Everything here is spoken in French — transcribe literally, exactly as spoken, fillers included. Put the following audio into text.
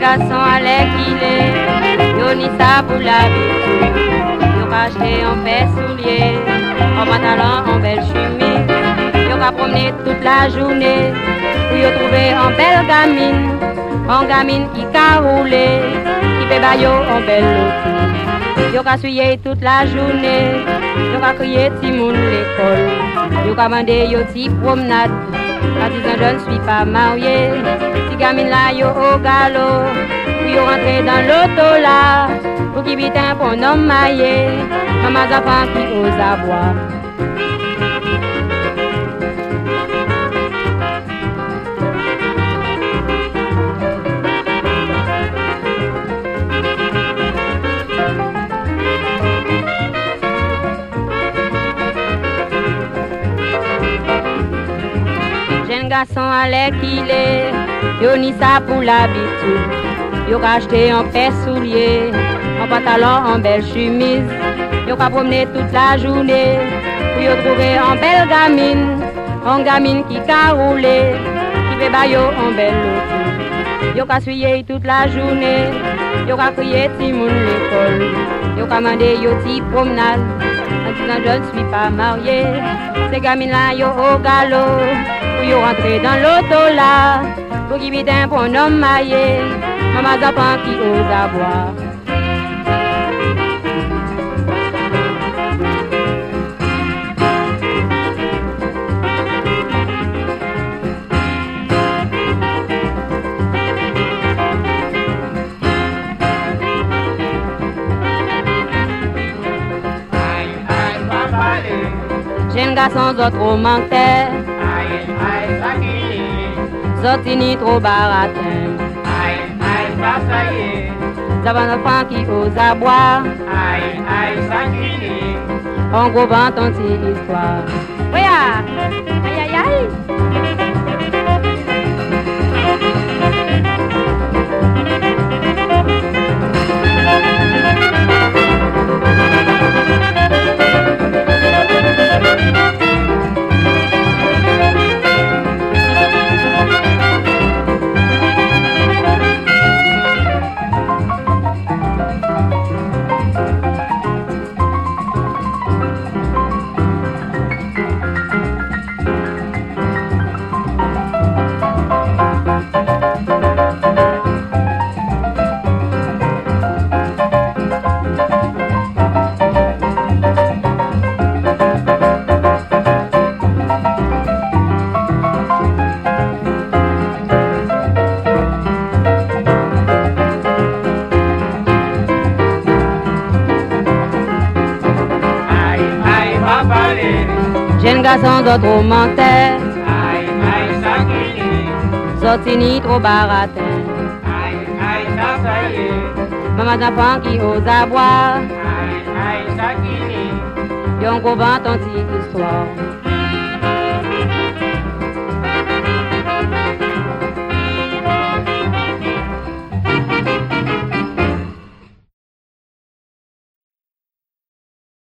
garçon allait qu'il est, yo ni ça pour l'habitude. Yo acheté un paire soulier, en pantalon, en belle chemise. Yo ka promener toute la journée, pour yo trouver en belle gamine, en gamine qui ka rouler, qui fait bayo en belle loto. Yo ka suyer toute la journée, yo ka crier ti moun l'école, yo ka mandé yo ti promenade. Quand disant je ne suis pas marié, si gamine là yo au galop, puis yo rentré dans l'auto là, pour qui vite un bon homme maillé, maman enfants qui ose avoir. Jeune garçon allait qu'il est, yo ni ça pour l'habitude. Yo ka acheté un paire soulier, un pantalon, en belle chemise. Yo ka promener toute la journée, pour yo trouver en belle gamine, en gamine qui ka rouler, qui fait bayo en belle loto. Yo ka suyer toute la journée, yo ka crier ti moun l'école, yo ka mandé yo ti promenade. En disant je ne suis pas marié, ces gamines là yo au galop, pour yo rentrer dans l'auto là, pour qu'il vite un bon homme maillé, maman enfants qui ose avoir. Jeune garçon, zot trop menteur, zot ni trop baratin, zavant enfant qui ose à boire, on gros vent ton petite histoire. Oui, aïe aïe aïe. Jeune garçon, zot trop menteur, zot ni trop baratin, maman enfant qui ose à boire, yon gros vent ton petite histoire.